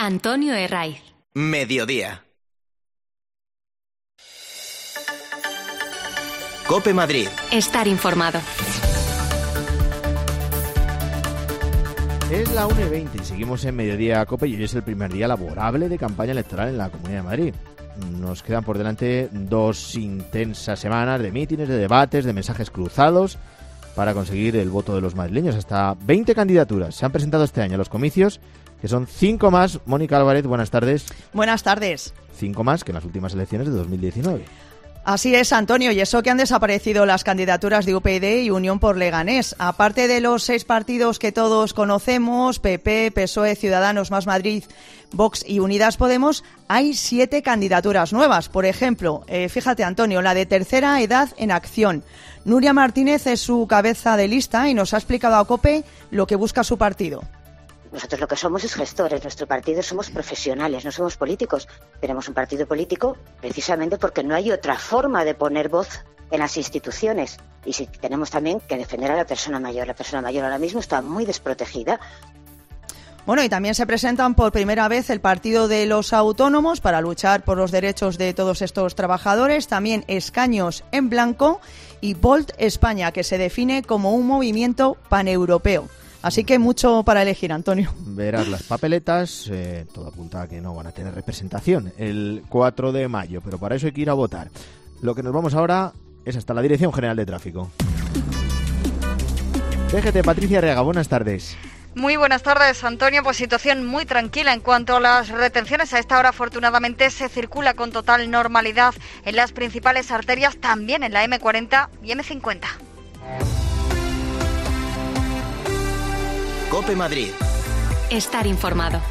Antonio Herraiz. Mediodía. COPE Madrid. Estar informado. Es la 1:20 y seguimos en Mediodía COPE y hoy es el primer día laborable de campaña electoral en la Comunidad de Madrid. Nos quedan por delante 2 intensas semanas de mítines, de debates, de mensajes cruzados para conseguir el voto de los madrileños. Hasta 20 candidaturas se han presentado este año a los comicios, que son 5 más. Mónica Álvarez, buenas tardes. Buenas tardes. 5 más que en las últimas elecciones de 2019. Así es, Antonio, y eso que han desaparecido las candidaturas de UPyD y Unión por Leganés. Aparte de los 6 partidos que todos conocemos, PP, PSOE, Ciudadanos, Más Madrid, Vox y Unidas Podemos, hay 7 candidaturas nuevas. Por ejemplo, fíjate, Antonio, la de Tercera Edad en Acción. Nuria Martínez es su cabeza de lista y nos ha explicado a COPE lo que busca su partido. Nosotros lo que somos es gestores, nuestro partido somos profesionales, no somos políticos. Tenemos un partido político precisamente porque no hay otra forma de poner voz en las instituciones. Y si tenemos también que defender a la persona mayor. La persona mayor ahora mismo está muy desprotegida. Bueno, y también se presentan por primera vez el Partido de los Autónomos para luchar por los derechos de todos estos trabajadores. También Escaños en Blanco y Volt España, que se define como un movimiento paneuropeo. Así que mucho para elegir, Antonio. Verás las papeletas, todo apunta a que no van a tener representación el 4 de mayo, pero para eso hay que ir a votar. Lo que nos vamos ahora es hasta la Dirección General de Tráfico. DGT, Patricia Arriaga, buenas tardes. Muy buenas tardes, Antonio. Pues situación muy tranquila en cuanto a las retenciones. A esta hora, afortunadamente, se circula con total normalidad en las principales arterias, también en la M40 y M50. COPE Madrid. Estar informado.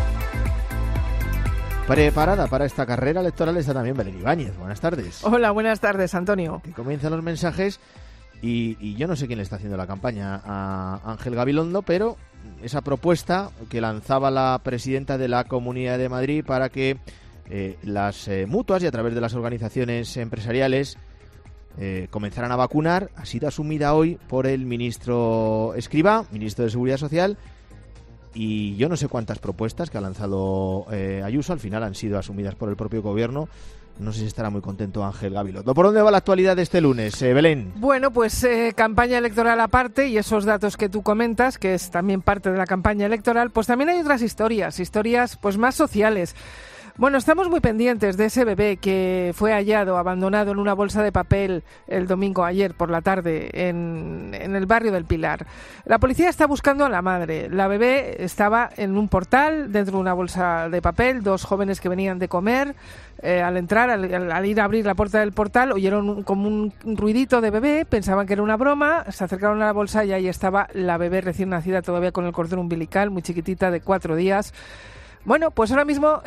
Preparada para esta carrera electoral está también Belén Ibáñez. Buenas tardes. Hola, buenas tardes, Antonio. Que comienzan los mensajes y yo no sé quién le está haciendo la campaña a Ángel Gabilondo, pero esa propuesta que lanzaba la presidenta de la Comunidad de Madrid para que las mutuas y a través de las organizaciones empresariales comenzaran a vacunar, ha sido asumida hoy por el ministro Escrivá, ministro de Seguridad Social, y yo no sé cuántas propuestas que ha lanzado Ayuso al final han sido asumidas por el propio gobierno. No sé si estará muy contento Ángel Gabilondo. ¿Por dónde va la actualidad de este lunes, Belén? Bueno, pues campaña electoral aparte y esos datos que tú comentas, que es también parte de la campaña electoral, pues también hay otras historias pues más sociales. Bueno, estamos muy pendientes de ese bebé que fue hallado abandonado en una bolsa de papel el domingo ayer por la tarde en el barrio del Pilar. La policía está buscando a la madre. La bebé estaba en un portal dentro de una bolsa de papel. 2 jóvenes que venían de comer al entrar, al ir a abrir la puerta del portal, oyeron como un ruidito de bebé, pensaban que era una broma, se acercaron a la bolsa y ahí estaba la bebé recién nacida, todavía con el cordón umbilical, muy chiquitita, de 4 días. Bueno, pues ahora mismo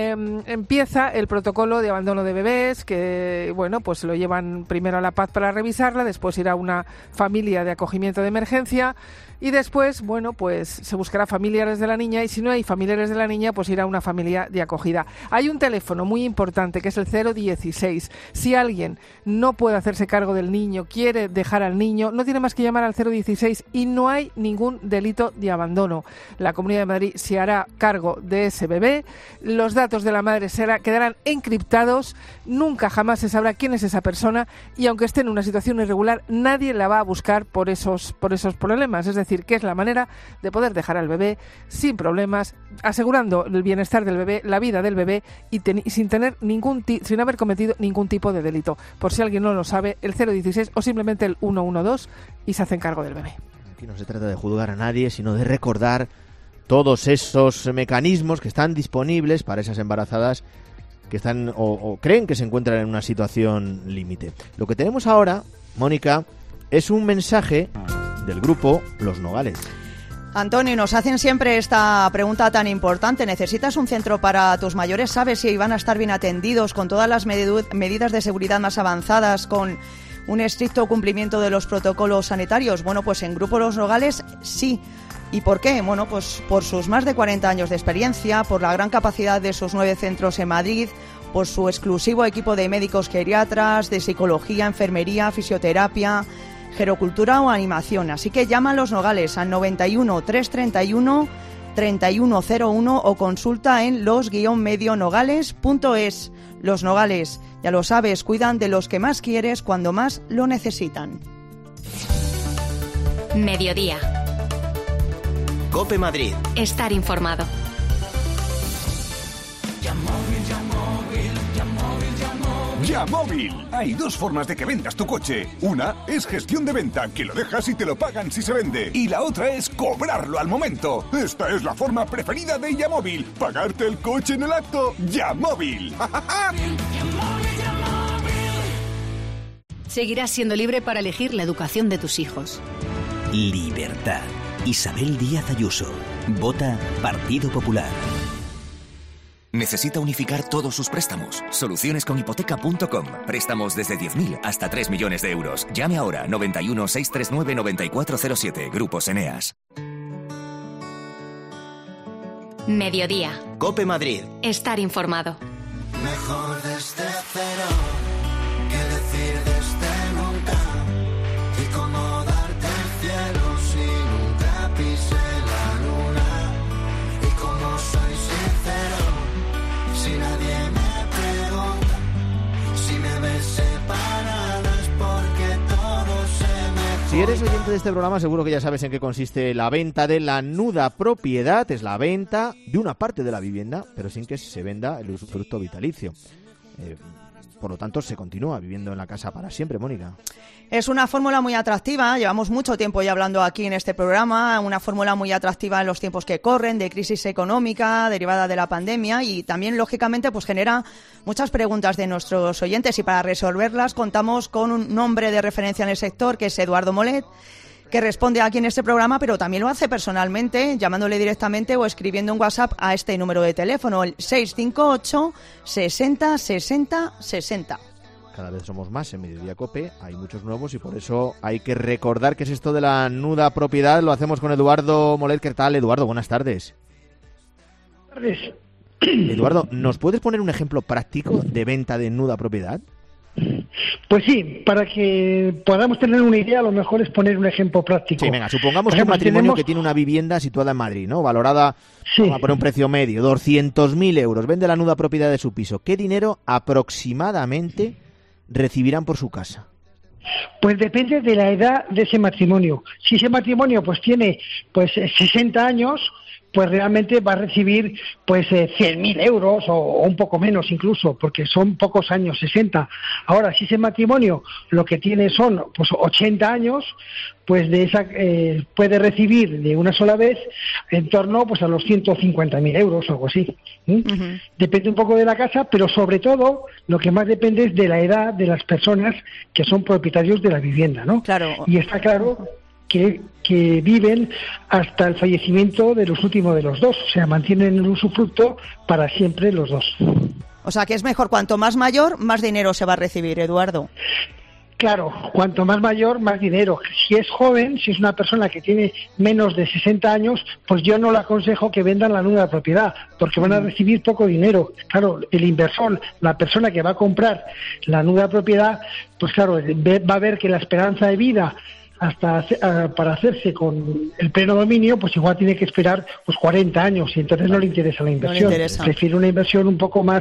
empieza el protocolo de abandono de bebés, que bueno, pues lo llevan primero a La Paz para revisarla, después irá a una familia de acogimiento de emergencia y después, bueno, pues se buscará familiares de la niña y si no hay familiares de la niña, pues irá a una familia de acogida. Hay un teléfono muy importante que es el 016. Si alguien no puede hacerse cargo del niño, quiere dejar al niño, no tiene más que llamar al 016 y no hay ningún delito de abandono. La Comunidad de Madrid se hará cargo de ese bebé, los datos de la madre quedarán encriptados, nunca jamás se sabrá quién es esa persona y aunque esté en una situación irregular, nadie la va a buscar por esos problemas. Es decir, que es la manera de poder dejar al bebé sin problemas, asegurando el bienestar del bebé, la vida del bebé y sin haber cometido ningún tipo de delito. Por si alguien no lo sabe, el 016 o simplemente el 112 y se hacen cargo del bebé. Aquí no se trata de juzgar a nadie, sino de recordar todos esos mecanismos que están disponibles para esas embarazadas que están o creen que se encuentran en una situación límite. Lo que tenemos ahora, Mónica, es un mensaje del grupo Los Nogales. Antonio, nos hacen siempre esta pregunta tan importante. ¿Necesitas un centro para tus mayores? ¿Sabes si van a estar bien atendidos con todas las medidas de seguridad más avanzadas, con un estricto cumplimiento de los protocolos sanitarios? Bueno, pues en Grupo Los Nogales sí. ¿Y por qué? Bueno, pues por sus más de 40 años de experiencia, por la gran capacidad de sus 9 centros en Madrid, por su exclusivo equipo de médicos geriatras, de psicología, enfermería, fisioterapia, gerocultura o animación. Así que llama a Los Nogales al 91 331 3101 o consulta en los-medionogales.es. Los Nogales, ya lo sabes, cuidan de los que más quieres cuando más lo necesitan. Mediodía. COPE Madrid. Estar informado. Yamóvil. Hay dos formas de que vendas tu coche. Una es gestión de venta, que lo dejas y te lo pagan si se vende. Y la otra es cobrarlo al momento. Esta es la forma preferida de Yamóvil. Pagarte el coche en el acto. Yamóvil. Seguirás siendo libre para elegir la educación de tus hijos. Libertad. Isabel Díaz Ayuso. Vota Partido Popular. ¿Necesita unificar todos sus préstamos? Solucionesconhipoteca.com. Préstamos desde 10.000 hasta 3 millones de euros. Llame ahora 91 639 9407. Grupos Eneas. Mediodía. COPE Madrid. Estar informado. Mejor desde cero que decir desde nunca. Y cómo darte el cielo si nunca pisé la luna. Y cómo soy sincero si nadie me pregunta. Si me ves separado es porque todo se me... Si eres oyente de este programa, seguro que ya sabes en qué consiste la venta de la nuda propiedad. Es la venta de una parte de la vivienda, pero sin que se venda el usufructo vitalicio. Por lo tanto, se continúa viviendo en la casa para siempre, Mónica. Es una fórmula muy atractiva, llevamos mucho tiempo ya hablando aquí en este programa, una fórmula muy atractiva en los tiempos que corren, de crisis económica derivada de la pandemia, y también, lógicamente, pues genera muchas preguntas de nuestros oyentes, y para resolverlas contamos con un nombre de referencia en el sector, que es Eduardo Molet, que responde aquí en este programa, pero también lo hace personalmente, llamándole directamente o escribiendo un WhatsApp a este número de teléfono, el 658 60 60 60. Cada vez somos más en Mediodía COPE, hay muchos nuevos y por eso hay que recordar qué es esto de la nuda propiedad. Lo hacemos con Eduardo Molet. ¿Qué tal, Eduardo? Buenas tardes. Buenas tardes. Eduardo, ¿nos puedes poner un ejemplo práctico de venta de nuda propiedad? Pues sí, para que podamos tener una idea, a lo mejor es poner un ejemplo práctico. Sí, venga, supongamos que un matrimonio que tiene una vivienda situada en Madrid, ¿no? Valorada por un precio medio, 200.000 euros, vende la nuda propiedad de su piso. ¿Qué dinero aproximadamente recibirán por su casa? Pues depende de la edad de ese matrimonio. Si ese matrimonio pues tiene 60 años, pues realmente va a recibir 100.000 euros o un poco menos incluso, porque son pocos años, 60. Ahora, si ese matrimonio lo que tiene son 80 años, pues de esa puede recibir de una sola vez en torno a los 150.000 euros o algo así. Depende un poco de la casa, pero sobre todo lo que más depende es de la edad de las personas que son propietarios de la vivienda, ¿no? Claro. Y está claro que viven hasta el fallecimiento de los últimos de los dos, o sea, mantienen el usufructo para siempre los dos. O sea, que es mejor, cuanto más mayor, más dinero se va a recibir, Eduardo. Claro, cuanto más mayor, más dinero. Si es joven, si es una persona que tiene menos de 60 años, pues yo no le aconsejo que vendan la nuda propiedad, porque van a recibir poco dinero. Claro, el inversor, la persona que va a comprar la nuda propiedad, pues claro, va a ver que la esperanza de vida para hacerse con el pleno dominio, pues igual tiene que esperar 40 años y entonces no le interesa la inversión. Prefiere una inversión un poco más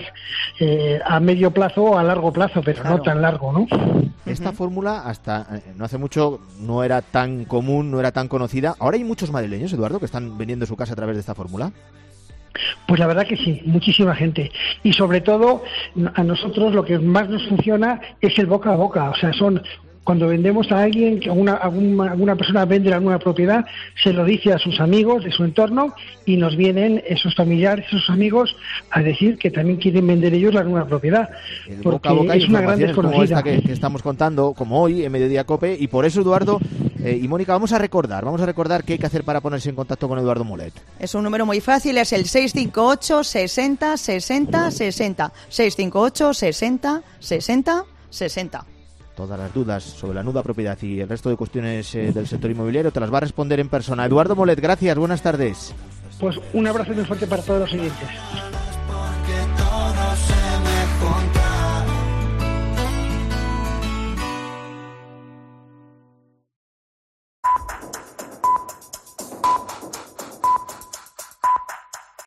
a medio plazo o a largo plazo, pero no tan largo, ¿no? Esta fórmula hasta no hace mucho no era tan común, no era tan conocida. Ahora hay muchos madrileños, Eduardo, que están vendiendo su casa a través de esta fórmula. Pues la verdad que sí, muchísima gente. Y sobre todo, a nosotros lo que más nos funciona es el boca a boca. O sea, cuando vendemos a alguien, que alguna persona vende la nueva propiedad, se lo dice a sus amigos de su entorno y nos vienen esos familiares, esos amigos, a decir que también quieren vender ellos la nueva propiedad. El porque boca a boca es una gran desconocida. Como esta que estamos contando, como hoy en Mediodía COPE, y por eso, Eduardo y Mónica, vamos a recordar qué hay que hacer para ponerse en contacto con Eduardo Molet. Es un número muy fácil, es el 658 60 60 60. 658 60 60 60. Todas las dudas sobre la nuda propiedad y el resto de cuestiones del sector inmobiliario te las va a responder en persona. Eduardo Molet, gracias, buenas tardes. Pues un abrazo muy fuerte para todos los oyentes. Porque todo se me junta.